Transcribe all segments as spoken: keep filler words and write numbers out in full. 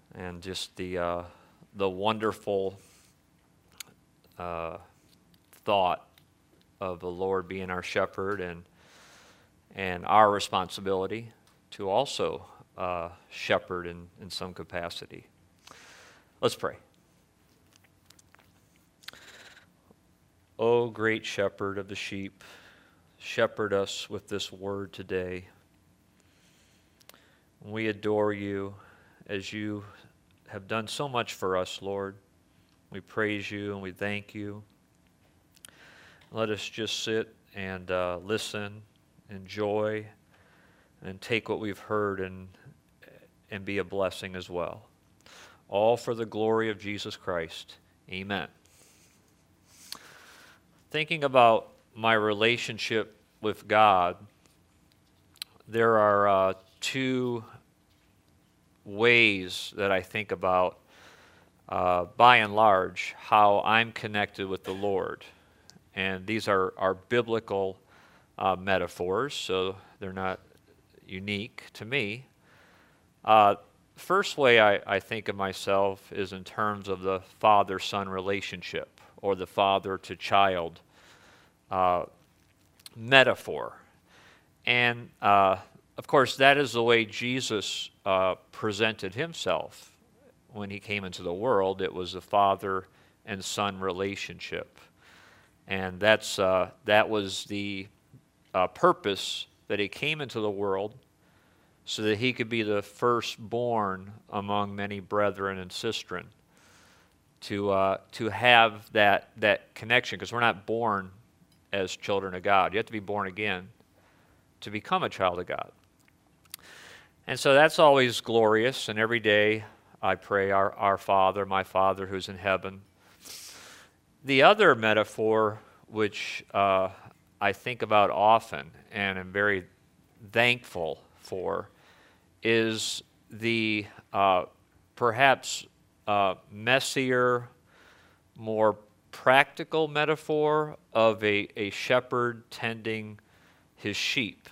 and just the uh, the wonderful uh, thought of the Lord being our shepherd, and and our responsibility to also uh, shepherd in, in some capacity. Let's pray. O great shepherd of the sheep, shepherd us with this word today. We adore you as you have done so much for us, Lord. We praise you and we thank you. Let us just sit and uh, listen, enjoy, and take what we've heard and and be a blessing as well. All for the glory of Jesus Christ. Amen. Thinking about my relationship with God, there are uh, two ways that I think about, uh, by and large, how I'm connected with the Lord. And these are, are biblical uh, metaphors, so they're not unique to me. Uh, first way I, I think of myself is in terms of the father-son relationship, or the father-to-child uh, metaphor. And, uh, of course, that is the way Jesus uh, presented himself when he came into the world. It was a father and son relationship. And that's uh, that was the uh, purpose that he came into the world, so that he could be the firstborn among many brethren and sistren, to uh, to have that that connection, because we're not born as children of God. You have to be born again to become a child of God. And so that's always glorious, and every day I pray, our, our Father, my Father who's in heaven. The other metaphor, which uh, I think about often and am very thankful for, is the uh, perhaps uh, messier, more practical metaphor of a, a shepherd tending his sheep.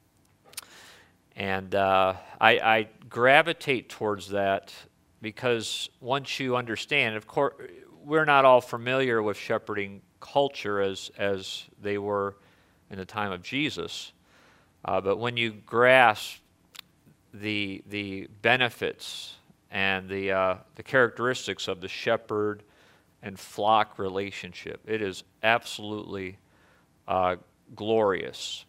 And uh, I, I gravitate towards that because once you understand, of course, we're not all familiar with shepherding culture as, as they were in the time of Jesus, uh, but when you grasp the the benefits and the uh, the characteristics of the shepherd and flock relationship, it is absolutely uh, glorious.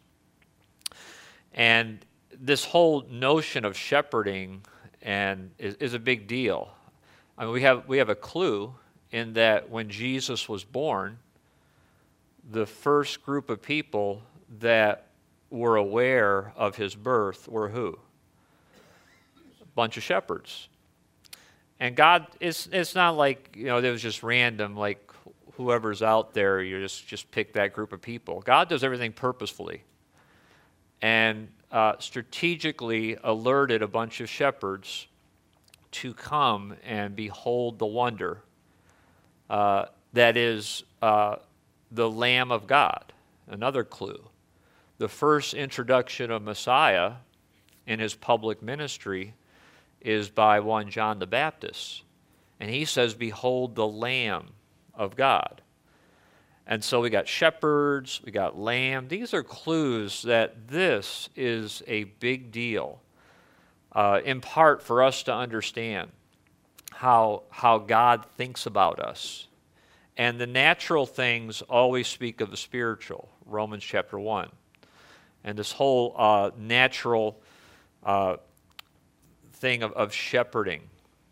And this whole notion of shepherding and is, is a big deal. I mean, we have we have a clue in that when Jesus was born, the first group of people that were aware of his birth were who? Bunch of shepherds. And God, it's it's not like, you know, it was just random, like whoever's out there, you just, just pick that group of people. God does everything purposefully. And uh, strategically alerted a bunch of shepherds to come and behold the wonder uh, that is uh, the Lamb of God. Another clue. The first introduction of Messiah in his public ministry is by one John the Baptist. And he says, behold the Lamb of God. And so we got shepherds, we got lamb. These are clues that this is a big deal, uh, in part for us to understand how, how God thinks about us. And the natural things always speak of the spiritual, Romans chapter one. And this whole uh, natural uh, thing of, of shepherding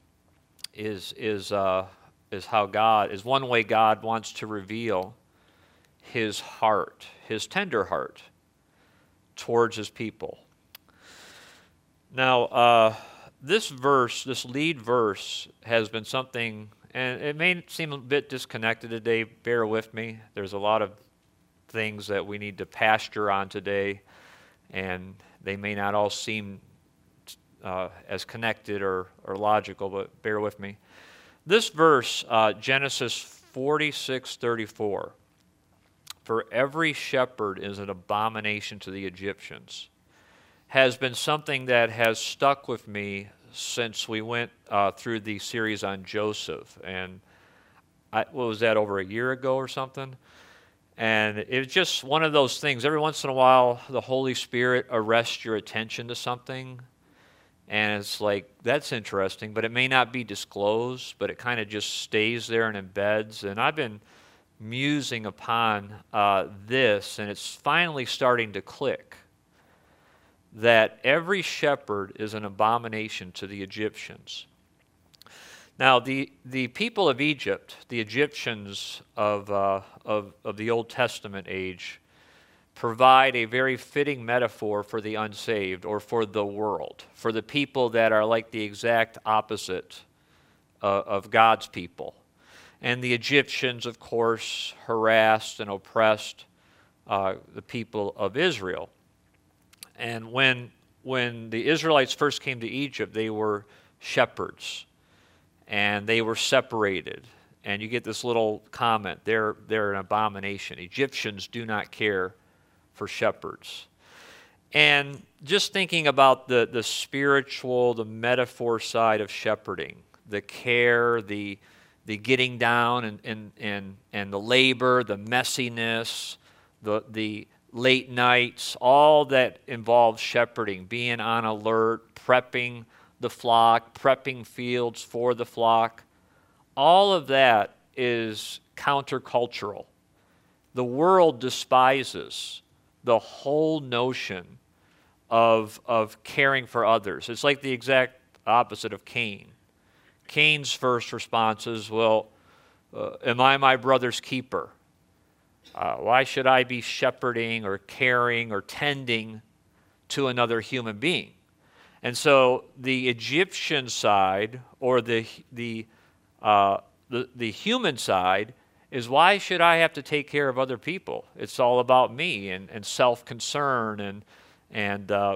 is is uh, is how God is one way God wants to reveal his heart, his tender heart towards his people. Now, uh, this verse, this lead verse, has been something, and it may seem a bit disconnected today. Bear with me. There's a lot of things that we need to pasture on today, and they may not all seem uh, as connected or, or logical, but bear with me. This verse, uh, Genesis forty-six thirty-four, for every shepherd is an abomination to the Egyptians, has been something that has stuck with me since we went uh, through the series on Joseph. And I, what was that, over a year ago or something? And it was just one of those things. Every once in a while, the Holy Spirit arrests your attention to something. And it's like, that's interesting, but it may not be disclosed, but it kind of just stays there and embeds. And I've been musing upon uh, this, and it's finally starting to click, that every shepherd is an abomination to the Egyptians. Now, the, the people of Egypt, the Egyptians of, uh, of, of the Old Testament age, provide a very fitting metaphor for the unsaved, or for the world, for the people that are like the exact opposite uh, of God's people. And the Egyptians, of course, harassed and oppressed uh, the people of Israel. And when, when the Israelites first came to Egypt, they were shepherds, and they were separated. And you get this little comment, they're, they're an abomination. Egyptians do not care for shepherds. And just thinking about the, the spiritual, the metaphor side of shepherding, the care, the, the getting down and, and, and, and the labor, the messiness, the, the late nights, all that involves shepherding, being on alert, prepping the flock, prepping fields for the flock, all of that is countercultural. The world despises the whole notion of, of caring for others. It's like the exact opposite of Cain. Cain's first response is, well, uh, am I my brother's keeper? Uh, why should I be shepherding or caring or tending to another human being? And so the Egyptian side, or the, the, uh, the, the human side, is, why should I have to take care of other people? It's all about me, and, and self-concern, and, and uh,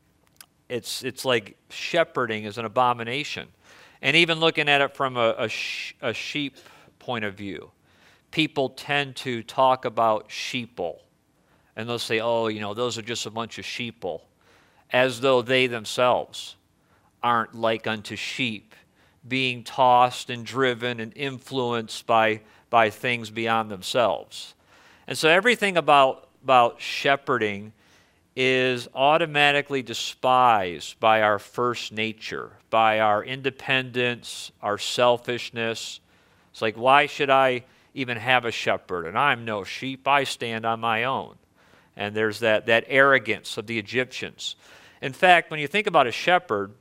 it's, it's like shepherding is an abomination. And even looking at it from a, a, sh- a sheep point of view, people tend to talk about sheeple, and they'll say, oh, you know, those are just a bunch of sheeple, as though they themselves aren't like unto sheep, being tossed and driven and influenced by by things beyond themselves. And so everything about, about shepherding is automatically despised by our first nature, by our independence, our selfishness. It's like, why should I even have a shepherd? And I'm no sheep, I stand on my own. And there's that, that arrogance of the Egyptians. In fact, when you think about a shepherd,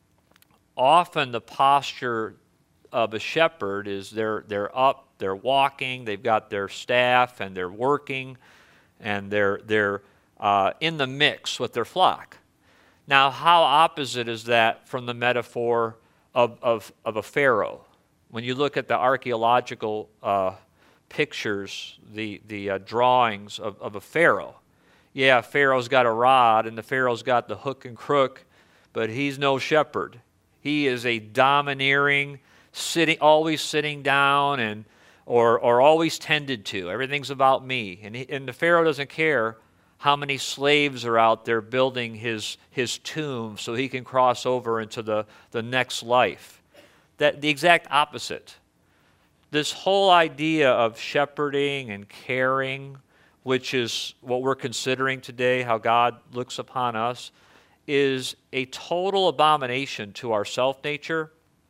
often the posture of a shepherd is they're, they're up, they're walking, they've got their staff, and they're working, and they're, they're uh, in the mix with their flock. Now, how opposite is that from the metaphor of, of, of a pharaoh? When you look at the archaeological uh, pictures, the, the uh, drawings of, of a pharaoh, yeah, Pharaoh's got a rod, and the Pharaoh's got the hook and crook, but he's no shepherd. He is a domineering, sitting, always sitting down, and or or always tended to. Everything's about me. And, he, and the Pharaoh doesn't care how many slaves are out there building his, his tomb so he can cross over into the, the next life. That the exact opposite. This whole idea of shepherding and caring, which is what we're considering today, how God looks upon us, is a total abomination to our self-nature,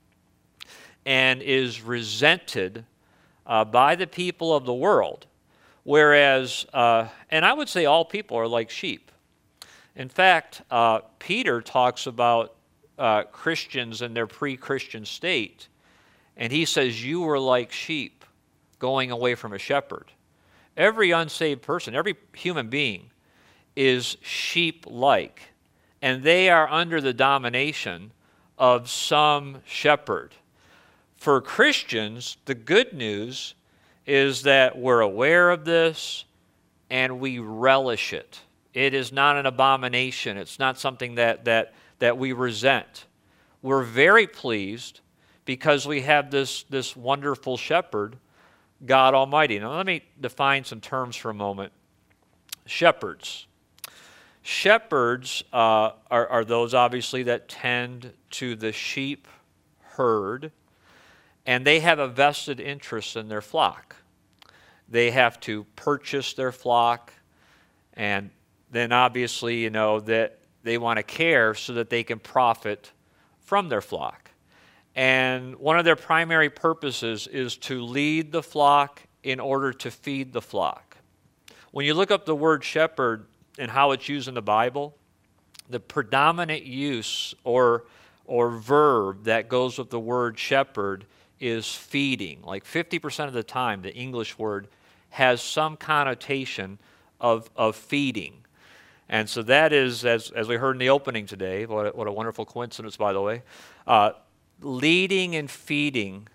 and is resented uh, by the people of the world. Whereas, uh, and I would say all people are like sheep. In fact, uh, Peter talks about uh, Christians in their pre-Christian state, and he says, you were like sheep going away from a shepherd. Every unsaved person, every human being is sheep-like, and they are under the domination of some shepherd. For Christians, the good news is that we're aware of this and we relish it. It is not an abomination. It's not something that, that, that we resent. We're very pleased because we have this, this wonderful shepherd, God Almighty. Now let me define some terms for a moment. Shepherds. Shepherds uh, are, are those, obviously, that tend to the sheep herd, and they have a vested interest in their flock. They have to purchase their flock, and then obviously, you know, that they want to care so that they can profit from their flock. And one of their primary purposes is to lead the flock in order to feed the flock. When you look up the word shepherd and how it's used in the Bible, the predominant use or, or verb that goes with the word shepherd is feeding. Like fifty percent of the time, the English word has some connotation of, of feeding. And so that is, as, as we heard in the opening today, what a, what a wonderful coincidence, by the way, uh, leading and feeding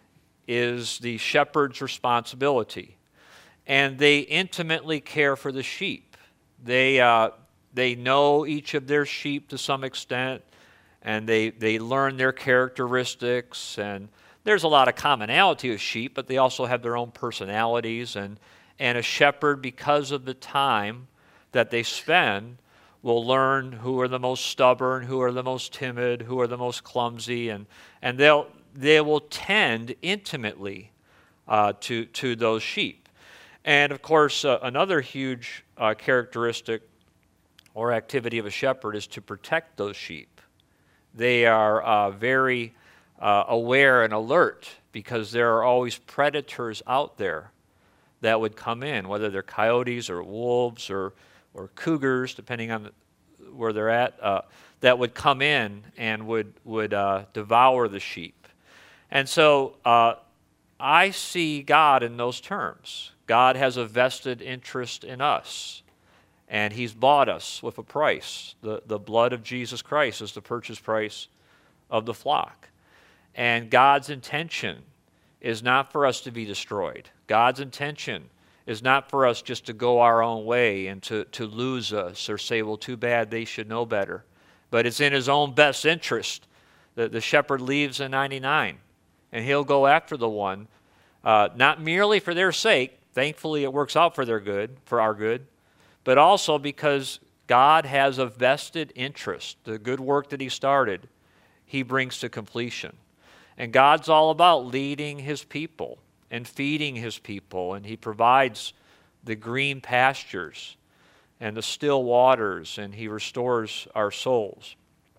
is the shepherd's responsibility. And they intimately care for the sheep. They, uh, they know each of their sheep to some extent, and they, they learn their characteristics. And there's a lot of commonality with sheep, but they also have their own personalities. And, and a shepherd, because of the time that they spend, will learn who are the most stubborn, who are the most timid, who are the most clumsy, and, and they'll, they will tend intimately uh, to, to those sheep. And of course, uh, another huge uh, characteristic or activity of a shepherd is to protect those sheep. They are uh, very uh, aware and alert because there are always predators out there that would come in, whether they're coyotes or wolves or or cougars, depending on where they're at, uh, that would come in and would, would uh, devour the sheep. And so uh, I see God in those terms. God has a vested interest in us, and he's bought us with a price. The, the blood of Jesus Christ is the purchase price of the flock. And God's intention is not for us to be destroyed. God's intention is not for us just to go our own way and to, to lose us or say, well, too bad, they should know better. But it's in his own best interest that the shepherd leaves the ninety-nine, and he'll go after the one, uh, not merely for their sake. Thankfully, it works out for their good, for our good, but also because God has a vested interest. The good work that he started, he brings to completion. And God's all about leading his people and feeding his people, and he provides the green pastures and the still waters, and he restores our souls.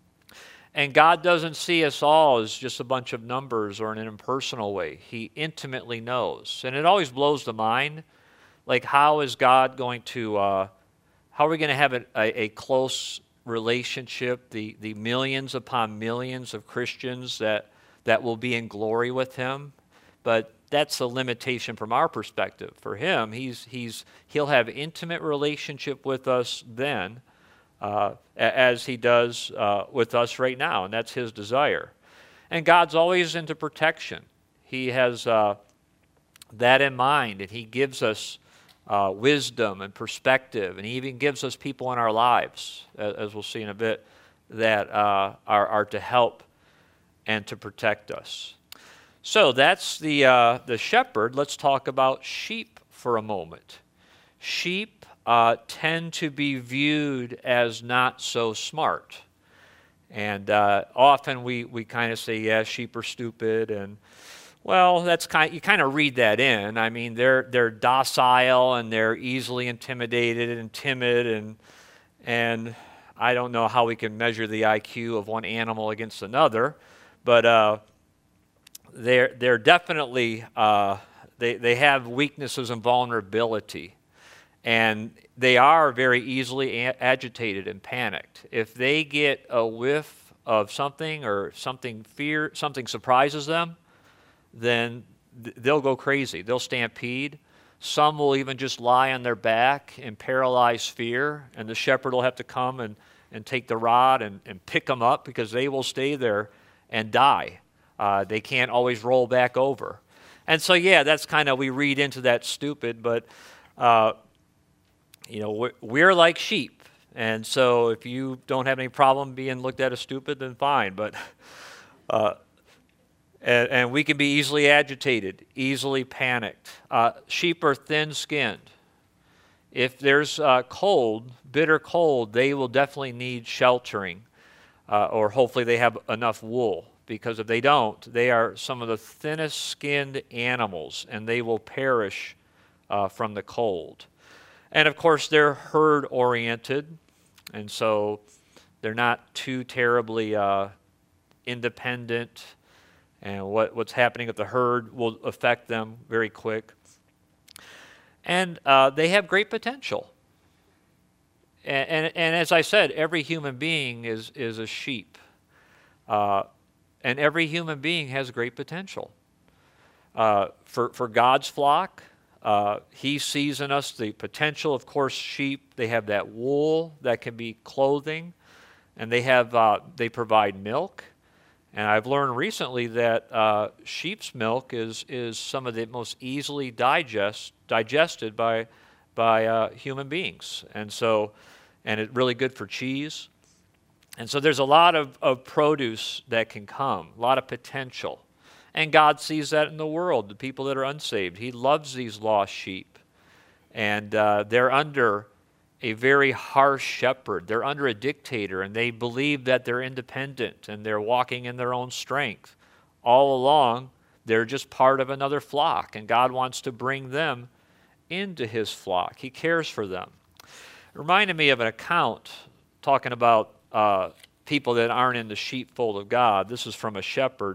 And God doesn't see us all as just a bunch of numbers or in an impersonal way. He intimately knows. And it always blows the mind, like how is God going to, uh, how are we going to have a, a, a close relationship, the, the millions upon millions of Christians that, that will be in glory with him? But that's a limitation from our perspective. For him, he's, he's, he'll have intimate relationship with us then, uh, as he does uh, with us right now, and that's his desire. And God's always into protection. He has uh, that in mind, and he gives us uh, wisdom and perspective, and he even gives us people in our lives, as we'll see in a bit, that uh, are, are to help and to protect us. So that's the, uh, the shepherd. Let's talk about sheep for a moment. Sheep uh, tend to be viewed as not so smart. And uh, often we, we kind of say, yeah, sheep are stupid. And, well, that's kind, you kind of read that in. I mean, they're, they're docile and they're easily intimidated and timid. And, and I don't know how we can measure the I Q of one animal against another. But uh, they're, they're definitely, uh, they, they have weaknesses and vulnerability. And they are very easily a- agitated and panicked. If they get a whiff of something or something fear, something surprises them, then th- they'll go crazy. They'll stampede. Some will even just lie on their back in paralyzed fear, and the shepherd will have to come and, and take the rod and, and pick them up because they will stay there and die. Uh, they can't always roll back over. And so, yeah, that's kind of, we read into that stupid, but, uh, you know, we're, we're like sheep. And so if you don't have any problem being looked at as stupid, then fine. But, uh, and, and we can be easily agitated, easily panicked. Uh, sheep are thin-skinned. If there's uh, cold, bitter cold, they will definitely need sheltering, uh, or hopefully they have enough wool, because if they don't, they are some of the thinnest skinned animals, and they will perish uh, from the cold. And of course, they're herd oriented, and so they're not too terribly uh, independent, and what, what's happening at the herd will affect them very quick. And uh, they have great potential. And, and, and as I said, every human being is, is a sheep. Uh, and every human being has great potential. Uh, for, for God's flock, uh, he sees in us the potential. Of course, sheep, they have that wool that can be clothing, and they, have, uh, they provide milk. And I've learned recently that uh, sheep's milk is, is some of the most easily digest, digested by, by uh, human beings. And so, and it's really good for cheese. And so there's a lot of, of produce that can come, a lot of potential. And God sees that in the world, the people that are unsaved. He loves these lost sheep. And uh, they're under a very harsh shepherd. They're under a dictator, and they believe that they're independent and they're walking in their own strength. All along, they're just part of another flock, and God wants to bring them into his flock. He cares for them. It reminded me of an account talking about uh, people that aren't in the sheepfold of God. This is from a shepherd.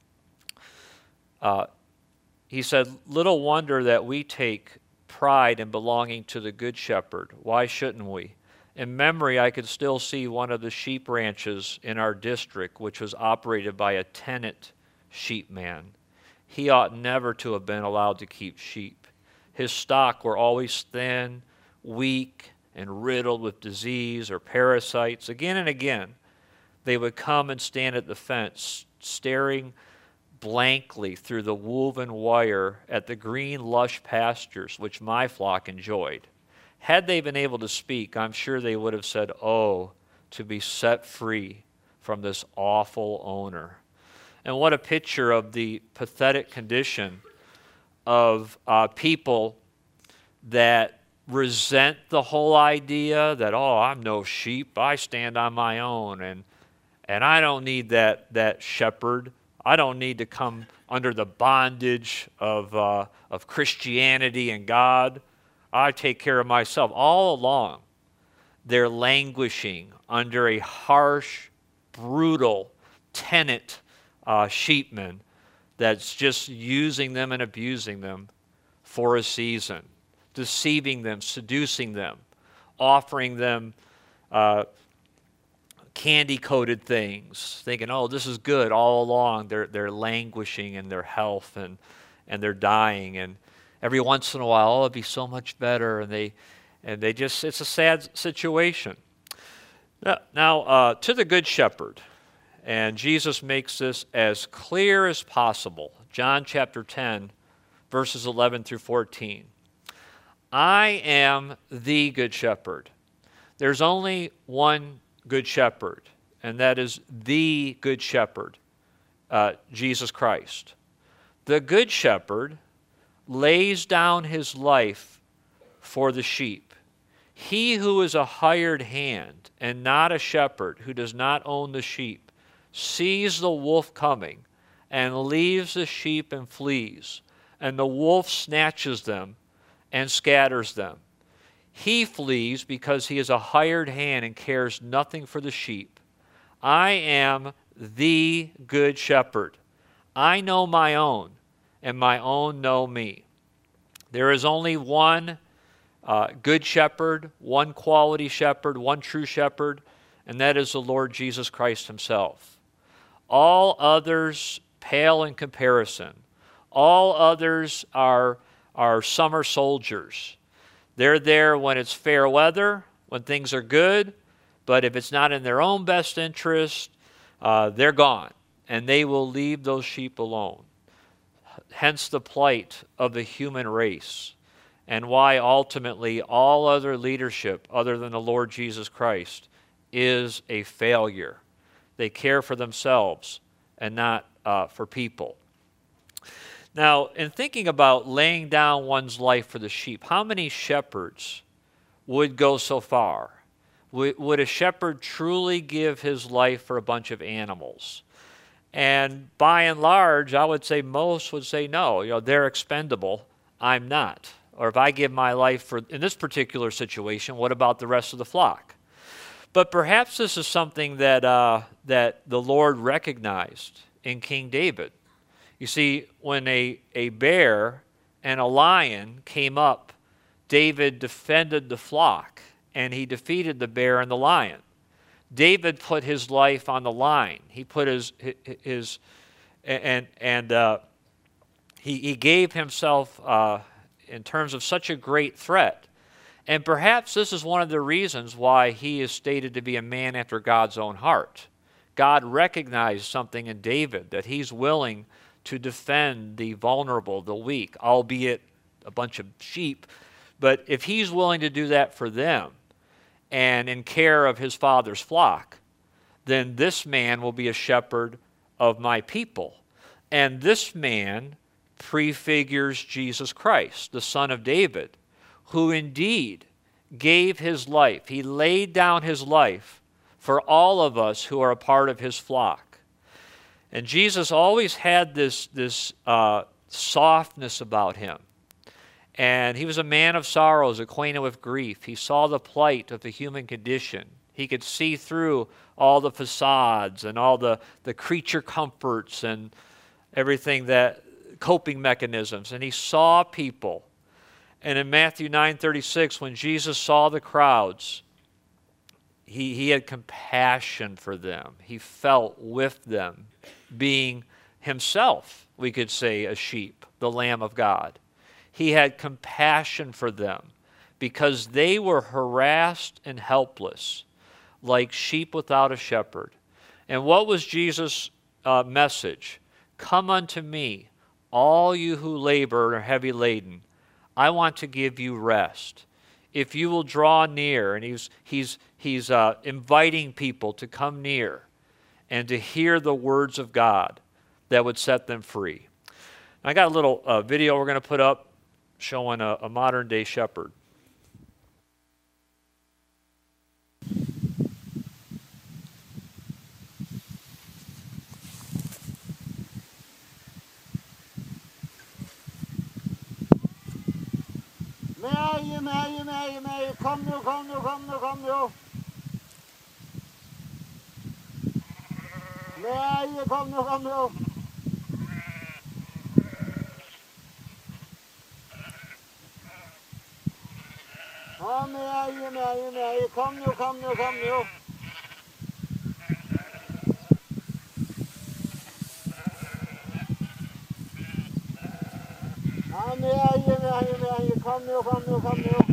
Uh, he said, "Little wonder that we take pride in belonging to the Good Shepherd. Why shouldn't we? In memory, I could still see one of the sheep ranches in our district, which was operated by a tenant sheepman. He ought never to have been allowed to keep sheep. His stock were always thin, weak, and riddled with disease or parasites. Again and again, they would come and stand at the fence, staring blankly through the woven wire at the green, lush pastures which my flock enjoyed. Had they been able to speak, I'm sure they would have said, 'Oh, to be set free from this awful owner.'" And what a picture of the pathetic condition of uh, people that resent the whole idea that, "Oh, I'm no sheep, I stand on my own, and and I don't need that that shepherd. I don't need to come under the bondage of, uh, of Christianity and God. I take care of myself." All along, they're languishing under a harsh, brutal tenant uh, sheepman that's just using them and abusing them for a season, deceiving them, seducing them, offering them uh, candy-coated things, thinking, "Oh, this is good." All along, they're they're languishing in their health, and and they're dying. And every once in a while, "Oh, it'd be so much better." And they and they just, it's a sad situation. Now, now uh, to the Good Shepherd, and Jesus makes this as clear as possible. John chapter ten, verses eleven through fourteen. "I am the Good Shepherd. There's only one Good Shepherd, and that is the Good Shepherd, uh, Jesus Christ. The Good Shepherd lays down his life for the sheep. He who is a hired hand and not a shepherd, who does not own the sheep, sees the wolf coming and leaves the sheep and flees, and the wolf snatches them and scatters them. He flees because he is a hired hand and cares nothing for the sheep. I am the Good Shepherd. I know my own, and my own know me." There is only one uh, Good Shepherd, one quality shepherd, one true shepherd, and that is the Lord Jesus Christ himself. All others pale in comparison. All others are, are summer soldiers. They're there when it's fair weather, when things are good, but if it's not in their own best interest, uh, they're gone, and they will leave those sheep alone. Hence the plight of the human race, and why ultimately all other leadership other than the Lord Jesus Christ is a failure. They care for themselves and not uh, for people. Now, in thinking about laying down one's life for the sheep, how many shepherds would go so far? Would, would a shepherd truly give his life for a bunch of animals? And by and large, I would say most would say no. You know, they're expendable. I'm not. Or if I give my life for, in this particular situation, what about the rest of the flock? But perhaps this is something that uh, that the Lord recognized in King David. You see, when a, a bear and a lion came up, David defended the flock, and he defeated the bear and the lion. David put his life on the line. He put his his and and uh, he he gave himself uh, in terms of such a great threat. And perhaps this is one of the reasons why he is stated to be a man after God's own heart. God recognized something in David, that he's willing to defend the vulnerable, the weak, albeit a bunch of sheep. But if he's willing to do that for them and in care of his father's flock, then this man will be a shepherd of my people. And this man prefigures Jesus Christ, the Son of David, who indeed gave his life. He laid down his life for all of us who are a part of his flock. And Jesus always had this, this uh, softness about him. And he was a man of sorrows, acquainted with grief. He saw the plight of the human condition. He could see through all the facades and all the, the creature comforts and everything that, coping mechanisms. And he saw people. And in Matthew nine thirty-six, when Jesus saw the crowds, he, he had compassion for them. He felt with them, being himself, we could say, a sheep, the Lamb of God. He had compassion for them because they were harassed and helpless, like sheep without a shepherd. And what was Jesus' uh, message? Come unto me, all you who labor and are heavy laden. I want to give you rest. If you will draw near, and he's, he's, he's uh, inviting people to come near and to hear the words of God that would set them free. I got a little uh, video we're going to put up showing a, a modern-day shepherd. Meie, meie, meie, meie, kom nu, kom nu, kom nu, kom nu. Meie, kom nu, kom nu. Ja, meie, meie, meie, kom nu, kom nu, kom nu. Ja, meie, meie, meie, kom nu, kom nu, kom nu.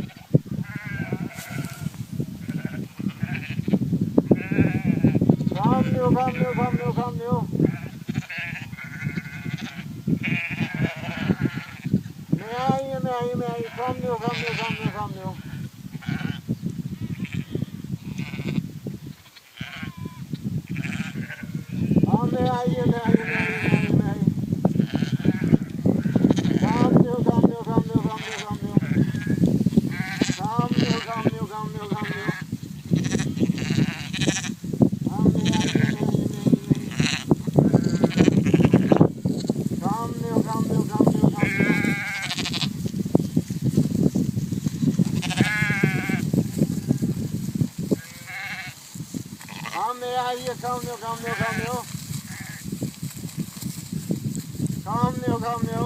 Kom nu, kom nu, kom nu, kom nu. Meie, meie, meie, kom nu, kom nu, kom nu, kom nu. Ja, meie, meie, meie, meie, meie. Kom nu, kom nu, kom nu, kom nu, kom nu. Kom nu, kom nu, kom nu, kom nu. Ja, meie, meie, meie, meie. Kom nu, kom nu, kom nu, kom nu. Ja, meie, kom nu, kom nu, kom nu. Kom nu, kom nu.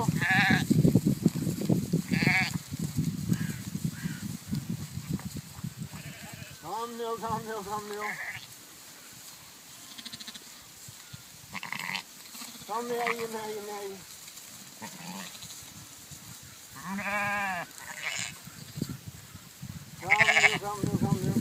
Kom nu, kom nu, kom nu. Kom meie, meie, meie. Kom nu, kom nu, kom nu.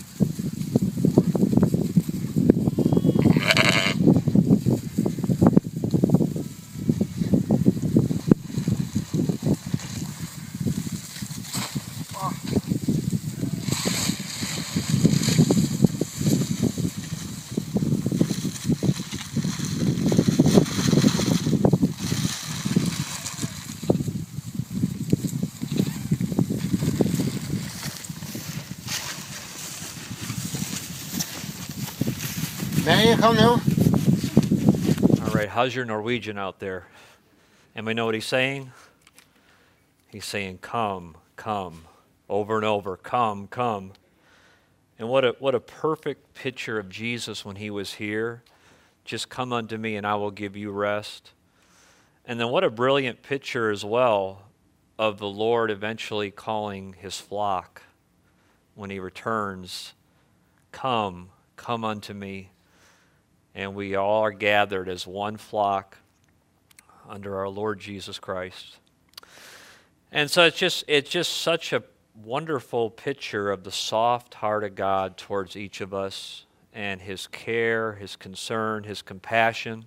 meer gaan nu. All right, how's your Norwegian out there? Anybody know what he's saying? He's saying, come, come, over and over, come, come. And what a, what a perfect picture of Jesus when he was here. Just come unto me and I will give you rest. And then what a brilliant picture as well of the Lord eventually calling his flock when he returns, come, come unto me. And we all are gathered as one flock under our Lord Jesus Christ. And so it's just it's just such a wonderful picture of the soft heart of God towards each of us and his care, his concern, his compassion.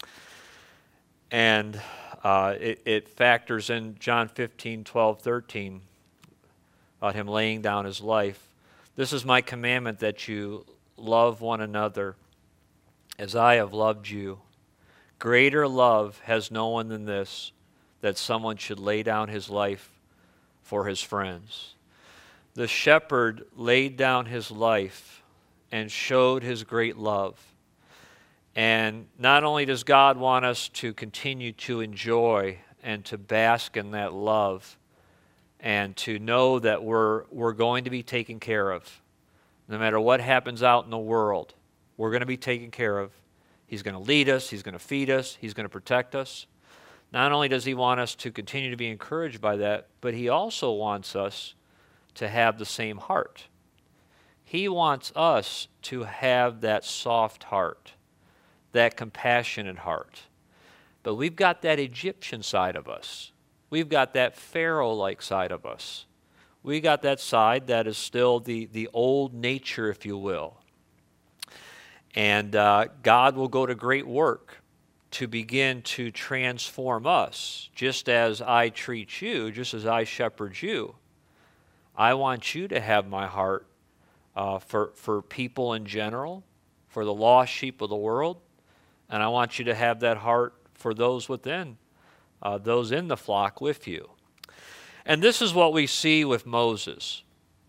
And uh, it, it factors in John fifteen, twelve, thirteen about him laying down his life. This is my commandment, that you love one another as I have loved you. Greater love has no one than this, that someone should lay down his life for his friends. The shepherd laid down his life and showed his great love. And not only does God want us to continue to enjoy and to bask in that love and to know that we're, we're going to be taken care of. No matter what happens out in the world, we're going to be taken care of. He's going to lead us. He's going to feed us. He's going to protect us. Not only does he want us to continue to be encouraged by that, but he also wants us to have the same heart. He wants us to have that soft heart, that compassionate heart. But we've got that Egyptian side of us. We've got that Pharaoh-like side of us. We got that side that is still the, the old nature, if you will. And uh, God will go to great work to begin to transform us, just as I treat you, just as I shepherd you. I want you to have my heart uh, for, for people in general, for the lost sheep of the world, and I want you to have that heart for those within, uh, those in the flock with you. And this is what we see with Moses.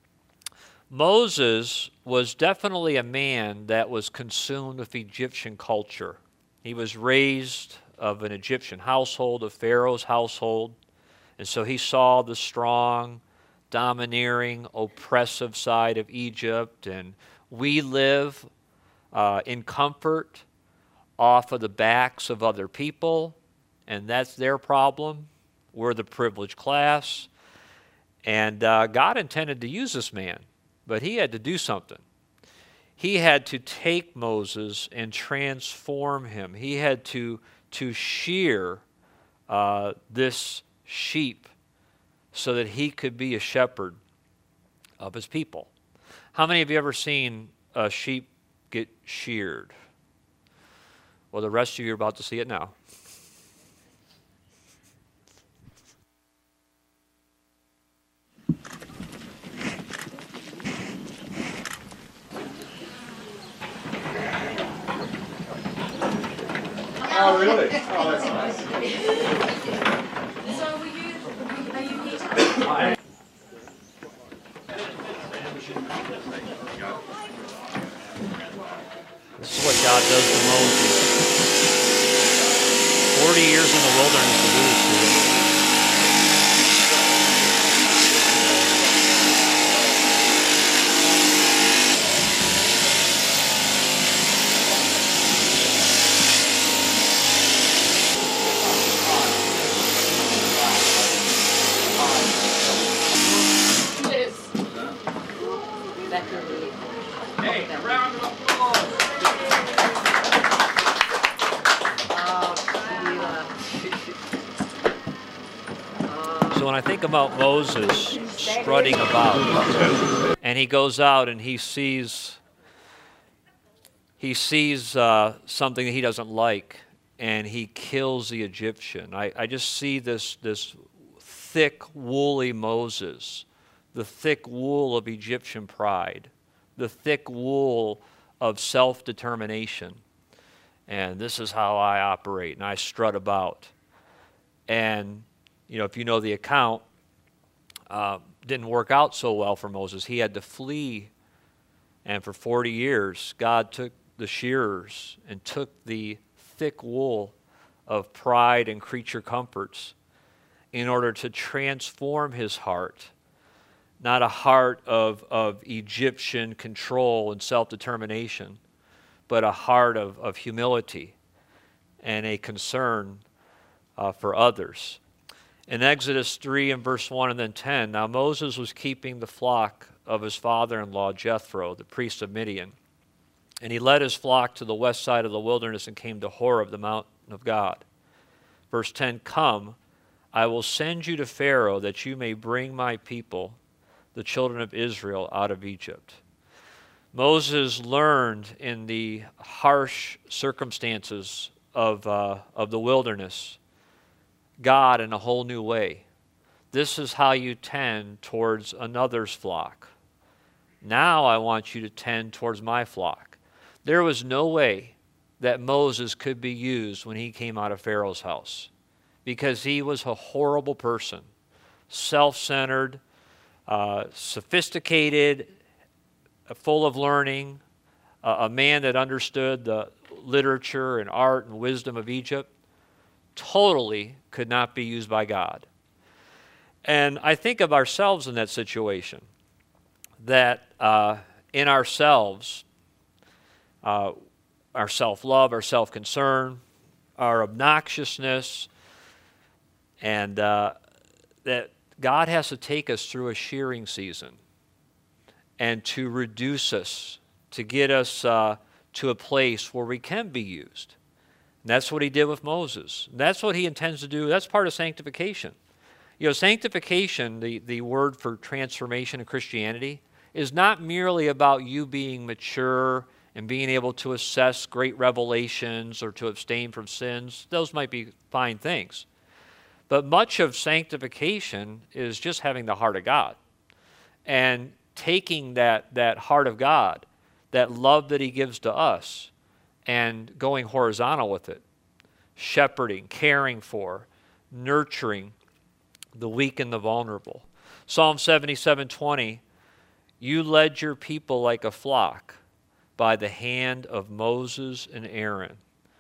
Moses was definitely a man that was consumed with Egyptian culture. He was raised of an Egyptian household, of Pharaoh's household, and so he saw the strong, domineering, oppressive side of Egypt, and we live uh, in comfort off of the backs of other people, and that's their problem. We're the privileged class, and uh, God intended to use this man, but he had to do something. He had to take Moses and transform him. He had to, to shear uh, this sheep so that he could be a shepherd of his people. How many of you ever seen a sheep get sheared? Well, the rest of you are about to see it now. Oh, really? Oh, that's nice. So were you, are you here? This is what God does to Moses. Forty years in the wilderness to lose to it. Hey, a round of applause. So when I think about Moses strutting about, and he goes out and he sees he sees uh, something that he doesn't like, and he kills the Egyptian. I, I just see this this thick, woolly Moses, the thick wool of Egyptian pride, the thick wool of self-determination. And this is how I operate, and I strut about. And, you know, if you know the account, uh, didn't work out so well for Moses. He had to flee, and for forty years, God took the shearers and took the thick wool of pride and creature comforts in order to transform his heart, not a heart of, of Egyptian control and self-determination, but a heart of, of humility and a concern uh, for others. In Exodus three and verse one and then ten, now Moses was keeping the flock of his father-in-law Jethro, the priest of Midian. And he led his flock to the west side of the wilderness and came to Horeb, the mountain of God. Verse ten, come, I will send you to Pharaoh that you may bring my people, the children of Israel, out of Egypt. Moses learned in the harsh circumstances of, uh, of the wilderness God in a whole new way. This is how you tend towards another's flock. Now I want you to tend towards my flock. There was no way that Moses could be used when he came out of Pharaoh's house, because he was a horrible person, self-centered, uh, sophisticated, full of learning, uh, a man that understood the literature and art and wisdom of Egypt. Totally could not be used by God. And I think of ourselves in that situation, that uh, in ourselves, uh, our self-love, our self-concern, our obnoxiousness, and uh, that God has to take us through a shearing season and to reduce us, to get us uh, to a place where we can be used. And that's what he did with Moses. And that's what he intends to do. That's part of sanctification. You know, sanctification, the, the word for transformation in Christianity, is not merely about you being mature and being able to assess great revelations or to abstain from sins. Those might be fine things. But much of sanctification is just having the heart of God and taking that, that heart of God, that love that he gives to us, and going horizontal with it, shepherding, caring for, nurturing the weak and the vulnerable. Psalm seventy-seven twenty, you led your people like a flock by the hand of Moses and Aaron.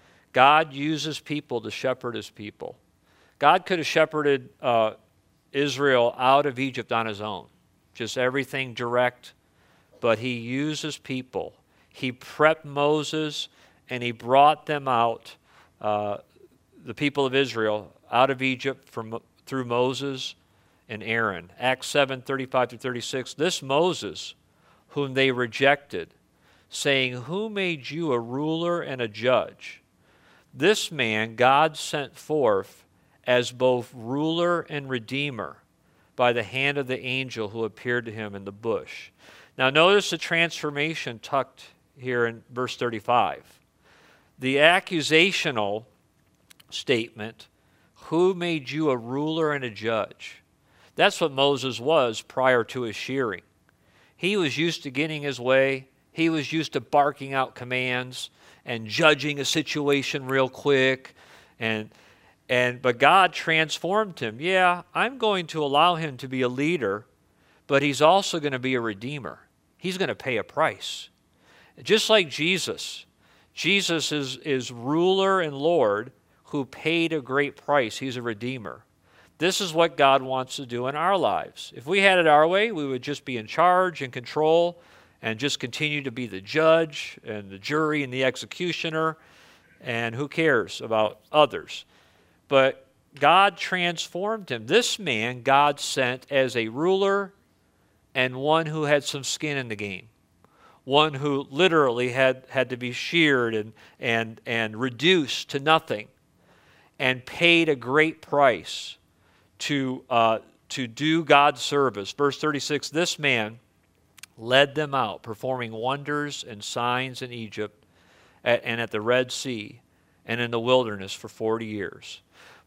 God uses people to shepherd his people. God could have shepherded uh, Israel out of Egypt on his own, just everything direct, but he uses people. He prepped Moses and he brought them out, uh, the people of Israel, out of Egypt from, through Moses and Aaron. Acts seven thirty-five to thirty-six, this Moses, whom they rejected, saying, who made you a ruler and a judge? This man God sent forth as both ruler and redeemer by the hand of the angel who appeared to him in the bush. Now notice the transformation tucked here in verse thirty-five. The accusational statement, who made you a ruler and a judge? That's what Moses was prior to his shearing. He was used to getting his way. He was used to barking out commands and judging a situation real quick. And, and, but God transformed him. Yeah, I'm going to allow him to be a leader, but he's also going to be a redeemer. He's going to pay a price. Just like Jesus. Jesus is, is ruler and Lord who paid a great price. He's a redeemer. This is what God wants to do in our lives. If we had it our way, we would just be in charge and control and just continue to be the judge and the jury and the executioner, and who cares about others? But God transformed him. This man God sent as a ruler and one who had some skin in the game. One who literally had, had to be sheared and, and, and reduced to nothing and paid a great price to, uh, to do God's service. Verse thirty-six, this man led them out, performing wonders and signs in Egypt at, and at the Red Sea and in the wilderness for forty years.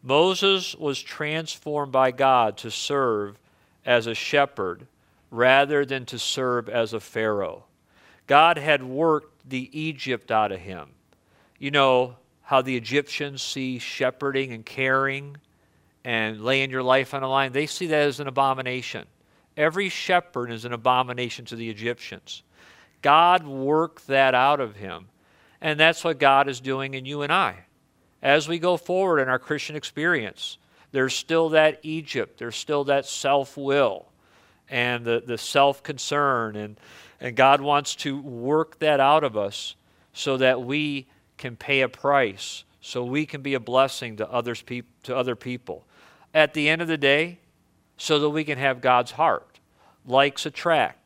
Moses was transformed by God to serve as a shepherd rather than to serve as a Pharaoh. God had worked the Egypt out of him. You know how the Egyptians see shepherding and caring and laying your life on the line? They see that as an abomination. Every shepherd is an abomination to the Egyptians. God worked that out of him. And that's what God is doing in you and I. As we go forward in our Christian experience, there's still that Egypt, there's still that self-will and the, the self-concern, and, and God wants to work that out of us so that we can pay a price, so we can be a blessing to others, peop- to other people. At the end of the day, so that we can have God's heart. Likes attract.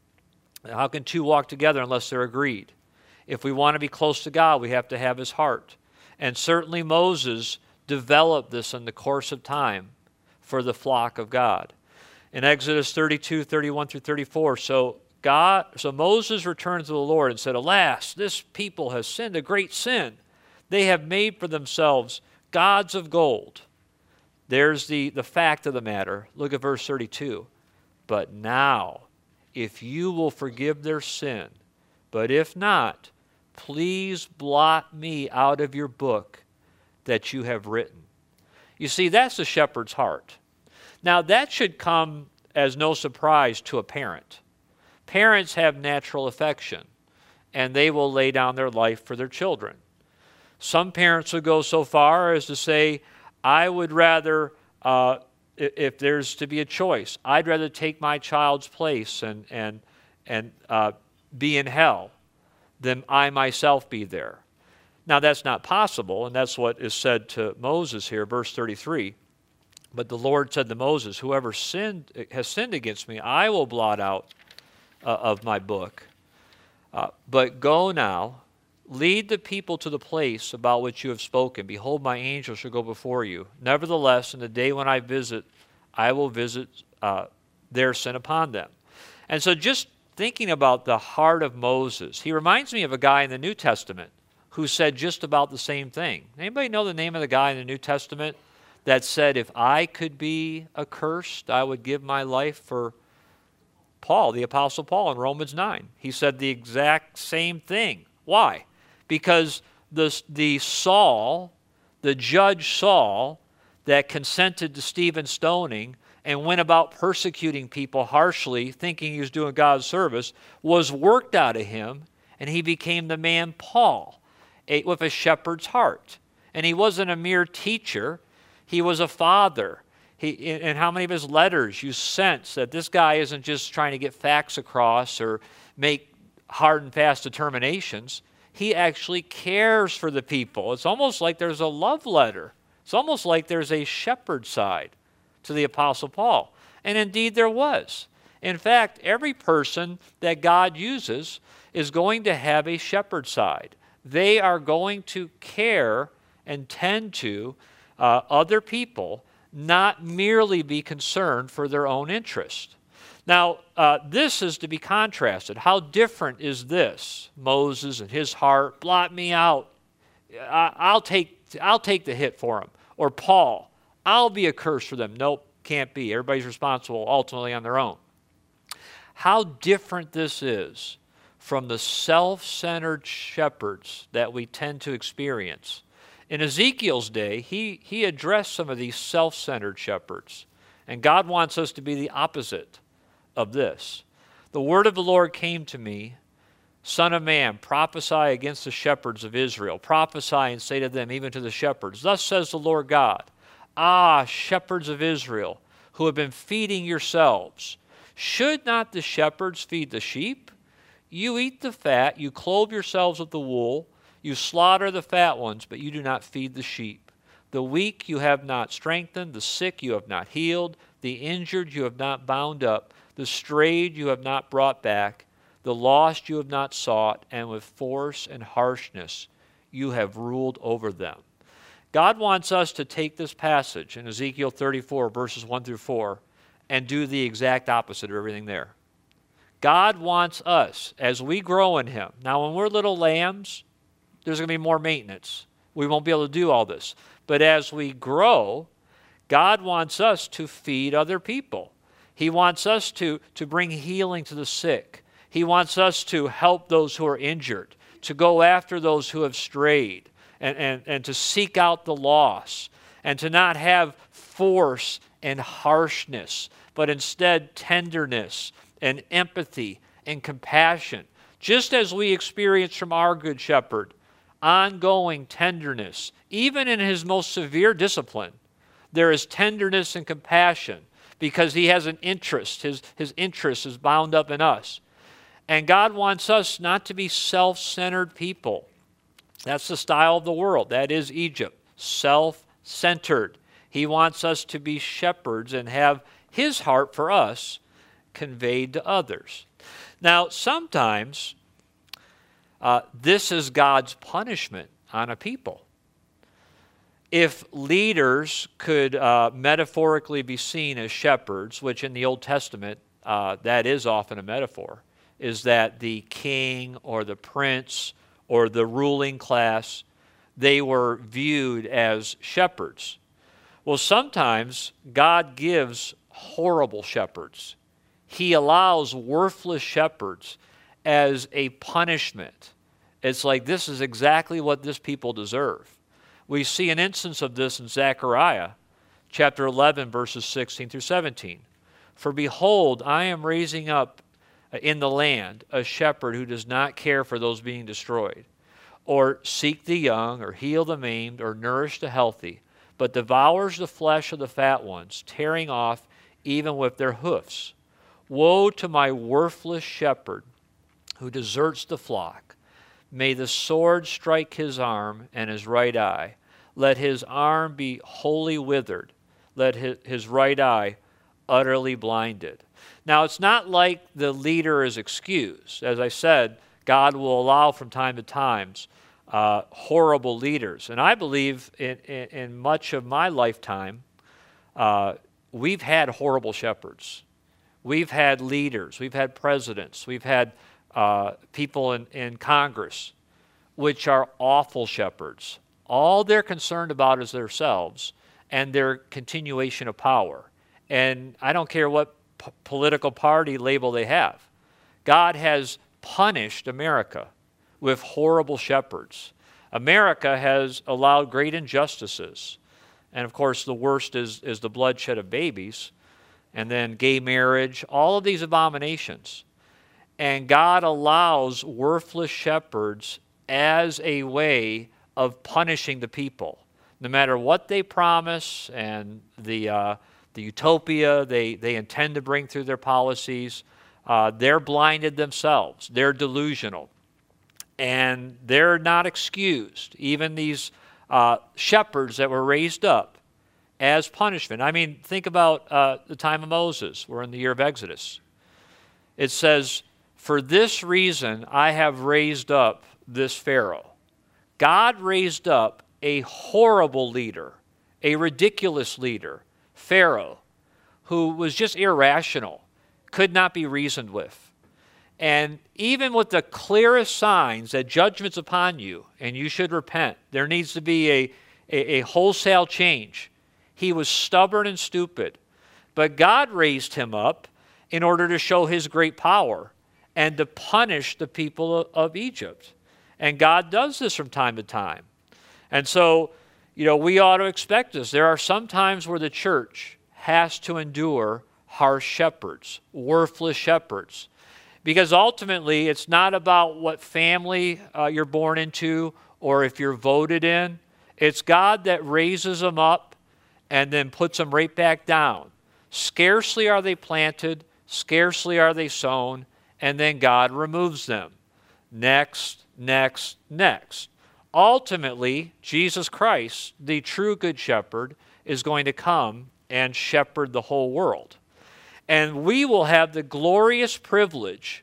How can two walk together unless they're agreed? If we want to be close to God, we have to have his heart. And certainly Moses developed this in the course of time for the flock of God. In Exodus thirty-two, thirty-one through thirty-four, so God, so Moses returned to the Lord and said, "Alas, this people has sinned a great sin. They have made for themselves gods of gold." There's the, the fact of the matter. Look at verse thirty-two. "But now, if you will forgive their sin, but if not, please blot me out of your book that you have written." You see, that's the shepherd's heart. Now, that should come as no surprise to a parent. Parents have natural affection, and they will lay down their life for their children. Some parents would go so far as to say, I would rather, uh, if there's to be a choice, I'd rather take my child's place and, and, and uh, be in hell than I myself be there. Now, that's not possible, and that's what is said to Moses here, verse thirty-three. "But the Lord said to Moses, whoever sinned has sinned against me, I will blot out uh, of my book. Uh, but go now, lead the people to the place about which you have spoken. Behold, my angel shall go before you. Nevertheless, in the day when I visit, I will visit uh, their sin upon them." And so just thinking about the heart of Moses, he reminds me of a guy in the New Testament who said just about the same thing. Anybody know the name of the guy in the New Testament that said, if I could be accursed, I would give my life for Paul, the Apostle Paul, in Romans nine? He said the exact same thing. Why? Because the, the Saul, the judge Saul, that consented to Stephen's stoning and went about persecuting people harshly, thinking he was doing God's service, was worked out of him, and he became the man Paul, a, with a shepherd's heart. And he wasn't a mere teacher. He was a father. He, in, in how many of his letters you sense that this guy isn't just trying to get facts across or make hard and fast determinations. He actually cares for the people. It's almost like there's a love letter. It's almost like there's a shepherd side to the Apostle Paul. And indeed there was. In fact, every person that God uses is going to have a shepherd side. They are going to care and tend to uh, other people, not merely be concerned for their own interest. Now, uh, this is to be contrasted. How different is this? Moses and his heart, blot me out. I, I'll take, I'll take the hit for him. Or Paul, I'll be a curse for them. Nope, can't be. Everybody's responsible ultimately on their own. How different this is from the self-centered shepherds that we tend to experience. In Ezekiel's day, he, he addressed some of these self-centered shepherds. And God wants us to be the opposite of this. "The word of the Lord came to me, Son of man, prophesy against the shepherds of Israel. Prophesy and say to them, even to the shepherds, thus says the Lord God, Ah, shepherds of Israel, who have been feeding yourselves. Should not the shepherds feed the sheep? You eat the fat, you clothe yourselves with the wool, you slaughter the fat ones, but you do not feed the sheep. The weak you have not strengthened, the sick you have not healed, the injured you have not bound up, the strayed you have not brought back, the lost you have not sought, and with force and harshness you have ruled over them." God wants us to take this passage in Ezekiel thirty-four, verses one through four, and do the exact opposite of everything there. God wants us, as we grow in Him. Now, when we're little lambs, there's going to be more maintenance. We won't be able to do all this. But as we grow, God wants us to feed other people. He wants us to, to bring healing to the sick. He wants us to help those who are injured, to go after those who have strayed, and, and, and to seek out the lost, and to not have force and harshness, but instead tenderness and empathy and compassion, just as we experience from our Good Shepherd ongoing tenderness. Even in his most severe discipline, there is tenderness and compassion because he has an interest. His, his interest is bound up in us. And God wants us not to be self-centered people. That's the style of the world. That is Egypt, self-centered. He wants us to be shepherds and have his heart for us conveyed to others. Now, sometimes uh, this is God's punishment on a people. If leaders could uh, metaphorically be seen as shepherds, which in the Old Testament, uh, that is often a metaphor, is that the king or the prince or the ruling class, they were viewed as shepherds. Well, sometimes God gives horrible shepherds. He allows worthless shepherds as a punishment. It's like, this is exactly what this people deserve. We see an instance of this in Zechariah chapter eleven, verses sixteen through seventeen. For behold, I am raising up in the land a shepherd who does not care for those being destroyed, or seek the young, or heal the maimed, or nourish the healthy, but devours the flesh of the fat ones, tearing off even with their hoofs. Woe to my worthless shepherd who deserts the flock. May the sword strike his arm and his right eye. Let his arm be wholly withered. Let his, his right eye utterly blinded. Now, it's not like the leader is excused. As I said, God will allow from time to time uh, horrible leaders. And I believe in, in, in much of my lifetime, uh, we've had horrible shepherds. We've had leaders. We've had presidents. We've had uh, people in, in Congress, which are awful shepherds. All they're concerned about is themselves and their continuation of power. And I don't care what p- political party label they have. God has punished America with horrible shepherds. America has allowed great injustices. And of course, the worst is, is the bloodshed of babies, and then gay marriage, all of these abominations. And God allows worthless shepherds as a way of punishing the people. No matter what they promise and the, uh, the utopia they, they intend to bring through their policies, uh, they're blinded themselves. They're delusional. And they're not excused. Even these uh, shepherds that were raised up as punishment. I mean, think about uh, the time of Moses. We're in the year of Exodus. It says, for this reason I have raised up this Pharaoh. God raised up a horrible leader, a ridiculous leader, Pharaoh, who was just irrational, could not be reasoned with. And even with the clearest signs that judgment's upon you and you should repent, there needs to be a, a, a wholesale change. He was stubborn and stupid. But God raised him up in order to show his great power and to punish the people of, of Egypt. And God does this from time to time. And so, you know, we ought to expect this. There are some times where the church has to endure harsh shepherds, worthless shepherds. Because ultimately, it's not about what family uh, you're born into or if you're voted in. It's God that raises them up and then puts them right back down. Scarcely are they planted, scarcely are they sown, and then God removes them. Next, next, next. Ultimately, Jesus Christ, the true good shepherd, is going to come and shepherd the whole world. And we will have the glorious privilege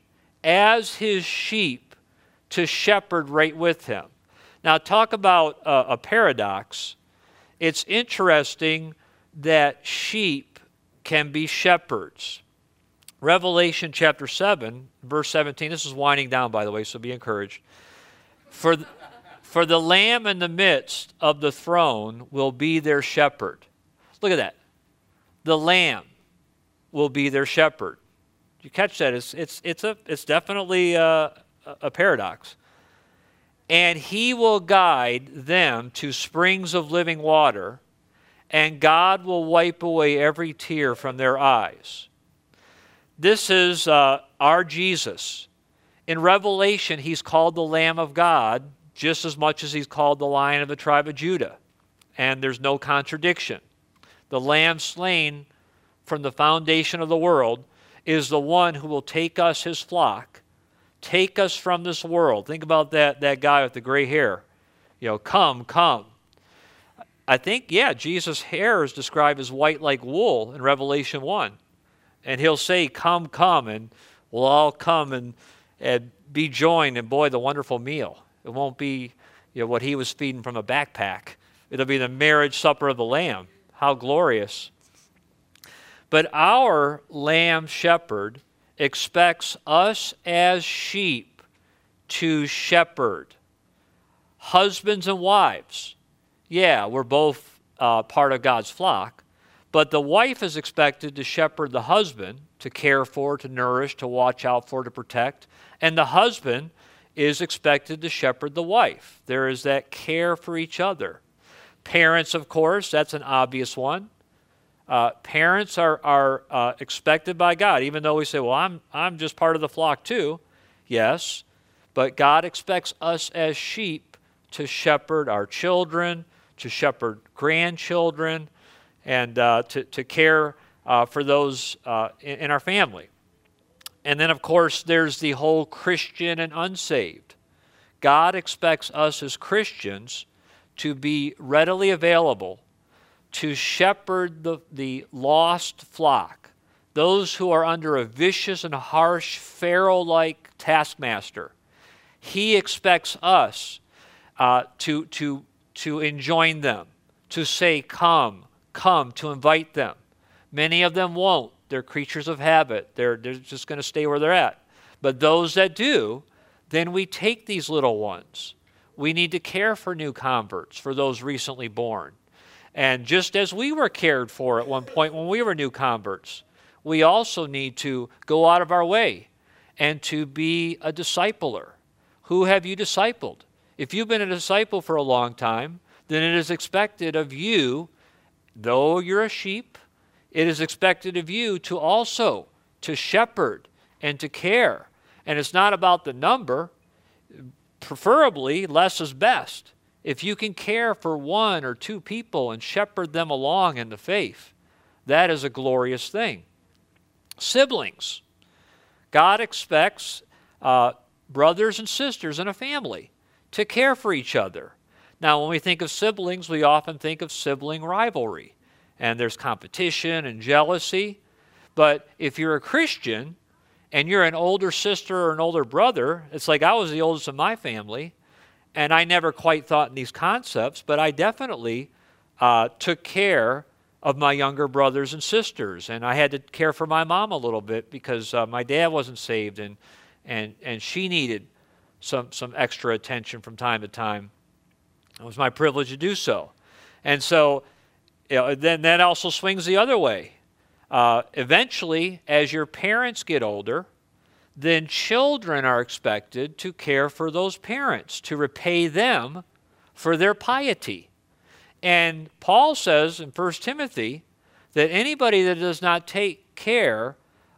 as his sheep to shepherd right with him. Now, talk about a, a paradox. It's interesting that sheep can be shepherds. Revelation chapter seven, verse seventeen. This is winding down, by the way, so be encouraged. For, for the Lamb in the midst of the throne will be their shepherd. Look at that. The Lamb will be their shepherd. You catch that? It's, it's, it's, a, it's definitely a, a paradox. And he will guide them to springs of living water, and God will wipe away every tear from their eyes. This is uh, our Jesus. In Revelation, he's called the Lamb of God just as much as he's called the Lion of the tribe of Judah. And there's no contradiction. The Lamb slain from the foundation of the world is the one who will take us, his flock, take us from this world. Think about that, that guy with the gray hair. You know, come, come. I think, yeah, Jesus' hair is described as white like wool in Revelation one. And he'll say, come, come, and we'll all come and, and be joined, and boy, the wonderful meal. It won't be, you know, what he was feeding from a backpack. It'll be the marriage supper of the Lamb. How glorious. But our Lamb Shepherd expects us as sheep to shepherd. Husbands and wives. Yeah, we're both uh, part of God's flock, but the wife is expected to shepherd the husband, to care for, to nourish, to watch out for, to protect, and the husband is expected to shepherd the wife. There is that care for each other. Parents, of course, that's an obvious one. Uh, parents are, are uh, expected by God, even though we say, well, I'm, I'm just part of the flock too. Yes, but God expects us as sheep to shepherd our children, to shepherd grandchildren, and uh, to, to care uh, for those uh, in, in our family. And then, of course, there's the whole Christian and unsaved. God expects us as Christians to be readily available to shepherd the, the lost flock, those who are under a vicious and harsh Pharaoh-like taskmaster. He expects us uh, to, to, to enjoin them, to say, come, come, to invite them. Many of them won't. They're creatures of habit. They're, they're just going to stay where they're at. But those that do, then we take these little ones. We need to care for new converts, for those recently born. And just as we were cared for at one point when we were new converts, we also need to go out of our way and to be a discipler. Who have you discipled? If you've been a disciple for a long time, then it is expected of you, though you're a sheep, it is expected of you to also to shepherd and to care. And it's not about the number. Preferably, less is best. If you can care for one or two people and shepherd them along in the faith, that is a glorious thing. Siblings. God expects uh, brothers and sisters in a family to care for each other. Now, when we think of siblings, we often think of sibling rivalry. And there's competition and jealousy. But if you're a Christian and you're an older sister or an older brother, it's like I was the oldest in my family, and I never quite thought in these concepts, but I definitely uh, took care of my younger brothers and sisters. And I had to care for my mom a little bit because uh, my dad wasn't saved, and, and, and she needed some, some extra attention from time to time. It was my privilege to do so. And so you know, then that also swings the other way. Uh, eventually, as your parents get older, then children are expected to care for those parents, to repay them for their piety. And Paul says in First Timothy that anybody that does not take care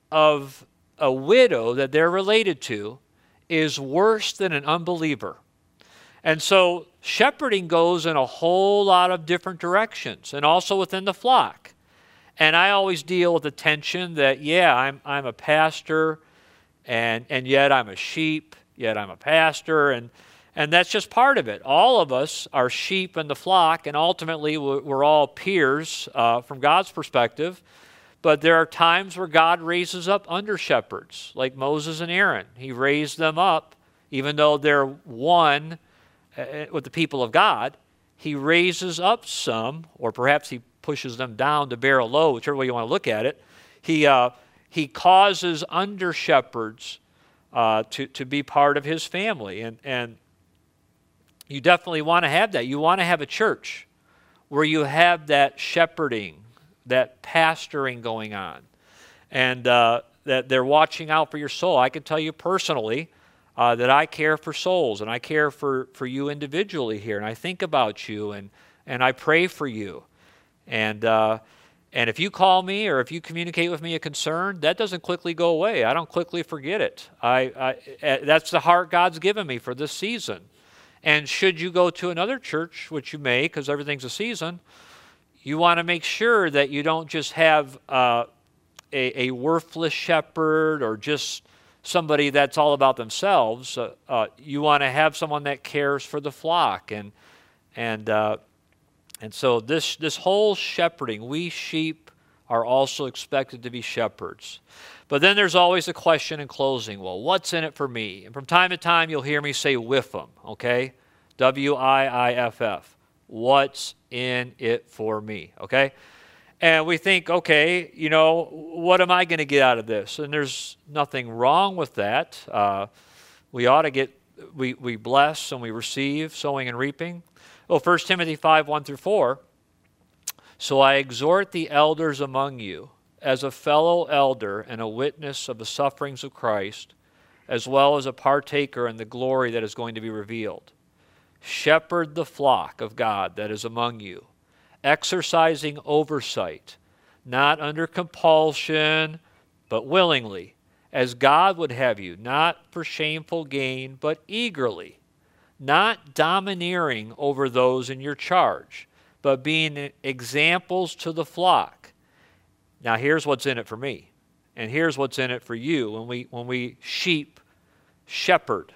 of a widow that they're related to is worse than an unbeliever. And so shepherding goes in a whole lot of different directions, and also within the flock. And I always deal with the tension that, yeah, I'm I'm a pastor, and and yet I'm a sheep, yet I'm a pastor, and and that's just part of it. All of us are sheep in the flock, and ultimately we're all peers uh, from God's perspective. But there are times where God raises up under shepherds, like Moses and Aaron. He raised them up, even though they're one with the people of God. He raises up some, or perhaps he pushes them down to bear a load, whichever way you want to look at it. He uh, he causes under shepherds uh, to to be part of his family, and and you definitely want to have that. You want to have a church where you have that shepherding, that pastoring going on, and uh, that they're watching out for your soul. I can tell you personally uh, that I care for souls, and I care for, for you individually here, and I think about you, and, and I pray for you. And uh, and if you call me or if you communicate with me a concern, that doesn't quickly go away. I don't quickly forget it. I, I that's the heart God's given me for this season. And should you go to another church, which you may, because everything's a season, you want to make sure that you don't just have uh, a, a worthless shepherd or just somebody that's all about themselves. Uh, uh, you want to have someone that cares for the flock. And and uh, and so this this whole shepherding, we sheep are also expected to be shepherds. But then there's always a question in closing, well, what's in it for me? And from time to time, you'll hear me say Wiffum, okay? W I I F F. What's in it for me, okay? And we think, okay, you know, what am I going to get out of this? And there's nothing wrong with that. Uh, we ought to get, we, we bless and we receive, sowing and reaping. Well, First Timothy five, one through four. So I exhort the elders among you, as a fellow elder and a witness of the sufferings of Christ, as well as a partaker in the glory that is going to be revealed. Shepherd the flock of God that is among you, exercising oversight, not under compulsion, but willingly, as God would have you, not for shameful gain, but eagerly, not domineering over those in your charge, but being examples to the flock. Now here's what's in it for me, and here's what's in it for you when we when we sheep shepherd.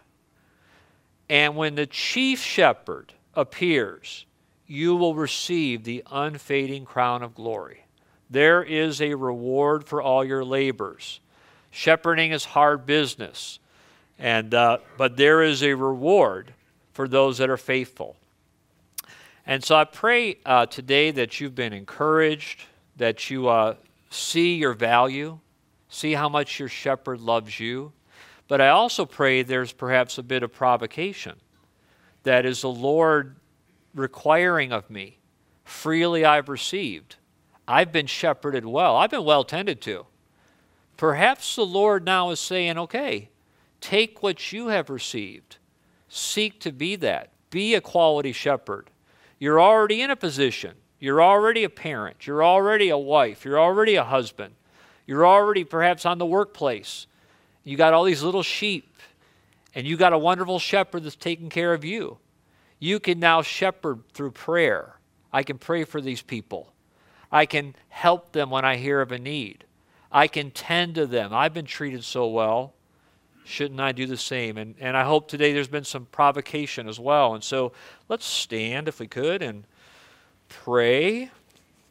And when the chief shepherd appears, you will receive the unfading crown of glory. There is a reward for all your labors. Shepherding is hard business, and uh, but there is a reward for those that are faithful. And so I pray uh, today that you've been encouraged, that you uh, see your value, see how much your shepherd loves you. But I also pray there's perhaps a bit of provocation. That is the Lord requiring of me. Freely I've received. I've been shepherded well. I've been well tended to. Perhaps the Lord now is saying, okay, take what you have received. Seek to be that. Be a quality shepherd. You're already in a position. You're already a parent. You're already a wife. You're already a husband. You're already perhaps on the workplace. You got all these little sheep, and you got a wonderful shepherd that's taking care of you. You can now shepherd through prayer. I can pray for these people. I can help them when I hear of a need. I can tend to them. I've been treated so well. Shouldn't I do the same? And, and I hope today there's been some provocation as well. And so let's stand, if we could, and pray. If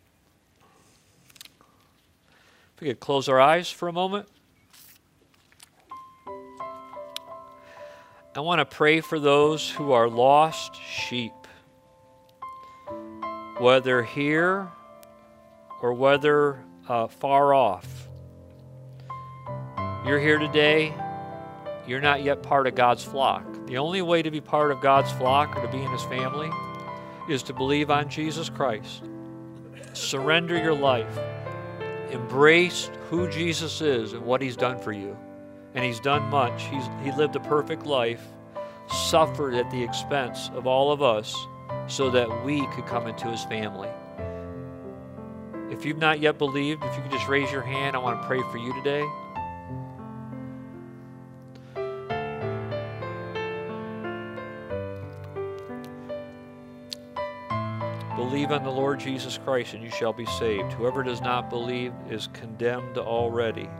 we could close our eyes for a moment. I want to pray for those who are lost sheep, whether here or whether uh, far off. You're here today. You're not yet part of God's flock. The only way to be part of God's flock or to be in His family is to believe on Jesus Christ. Surrender your life. Embrace who Jesus is and what He's done for you. And He's done much. He's, he lived a perfect life, suffered at the expense of all of us so that we could come into His family. If you've not yet believed, if you could just raise your hand, I want to pray for you today. Believe on the Lord Jesus Christ and you shall be saved. Whoever does not believe is condemned already.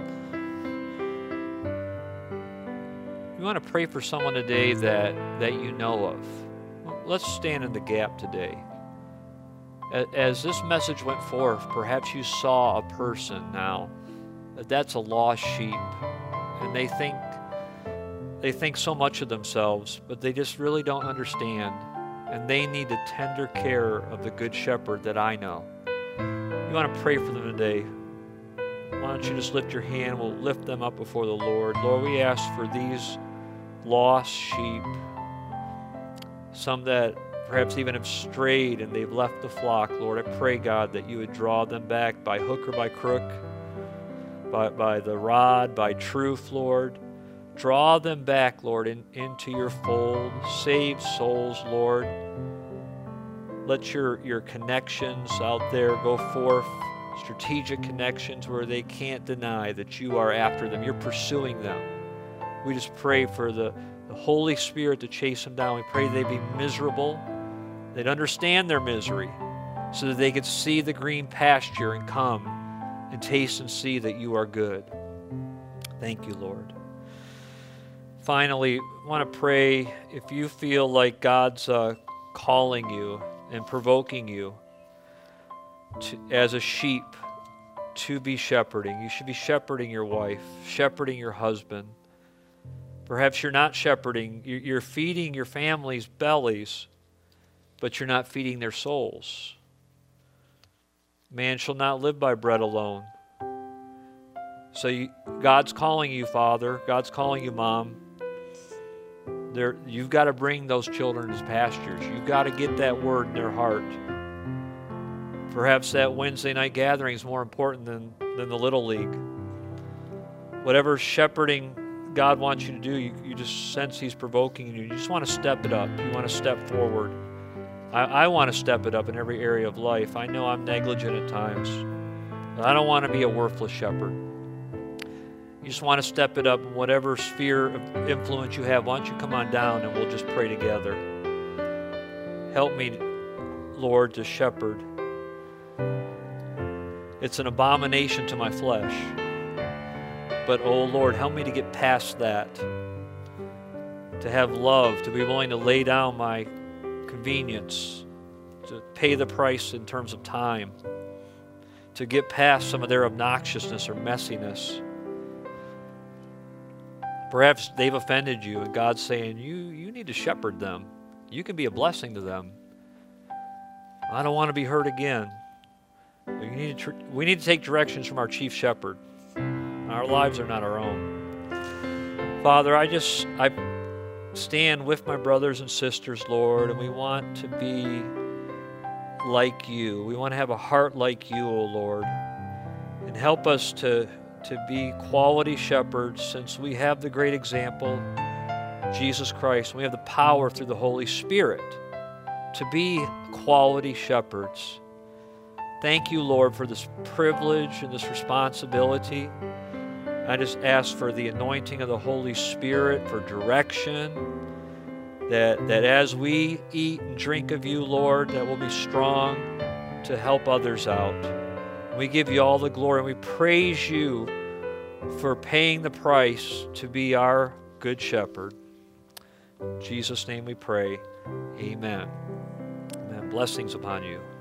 You want to pray for someone today that, that you know of. Let's stand in the gap today. As this message went forth, perhaps you saw a person now that that's a lost sheep, and they think they think so much of themselves, but they just really don't understand. And they need the tender care of the Good Shepherd that I know. You want to pray for them today. Why don't you just lift your hand? We'll lift them up before the Lord. Lord, we ask for these lost sheep, some that perhaps even have strayed and they've left the flock. Lord, I pray, God, that you would draw them back by hook or by crook, by, by the rod, by truth, Lord. Draw them back, Lord, in, into your fold. Save souls, Lord. Let your, your connections out there go forth, strategic connections where they can't deny that you are after them. You're pursuing them. We just pray for the, the Holy Spirit to chase them down. We pray they be miserable. They'd understand their misery so that they could see the green pasture and come and taste and see that you are good. Thank you, Lord. Finally, I want to pray if you feel like God's uh, calling you and provoking you to, as a sheep to be shepherding. You should be shepherding your wife, shepherding your husband. Perhaps you're not shepherding. You're feeding your family's bellies, but you're not feeding their souls. Man shall not live by bread alone. So you, God's calling you, Father. God's calling you, Mom. There, you've got to bring those children to pastures. You've got to get that word in their heart. Perhaps that Wednesday night gathering is more important than, than the Little League. Whatever shepherding God wants you to do, you, you just sense He's provoking you. You just want to step it up. You want to step forward. I, I want to step it up in every area of life. I know I'm negligent at times. But I don't want to be a worthless shepherd. You just want to step it up in whatever sphere of influence you have. Why don't you come on down and we'll just pray together. Help me, Lord, to shepherd. It's an abomination to my flesh. But, oh Lord, help me to get past that. To have love, to be willing to lay down my convenience, to pay the price in terms of time, to get past some of their obnoxiousness or messiness. Perhaps they've offended you and God's saying, you, you need to shepherd them. You can be a blessing to them. I don't want to be hurt again. We need to, we need to take directions from our chief shepherd. Our lives are not our own. Father, I just, I stand with my brothers and sisters, Lord, and we want to be like you. We want to have a heart like you, O Lord. And help us to, to be quality shepherds, since we have the great example, Jesus Christ. We have the power through the Holy Spirit to be quality shepherds. Thank you, Lord, for this privilege and this responsibility. I just ask for the anointing of the Holy Spirit, for direction, that, that as we eat and drink of you, Lord, that we'll be strong to help others out. We give you all the glory, and we praise you for paying the price to be our good shepherd. In Jesus' name we pray. Amen. Amen. Blessings upon you.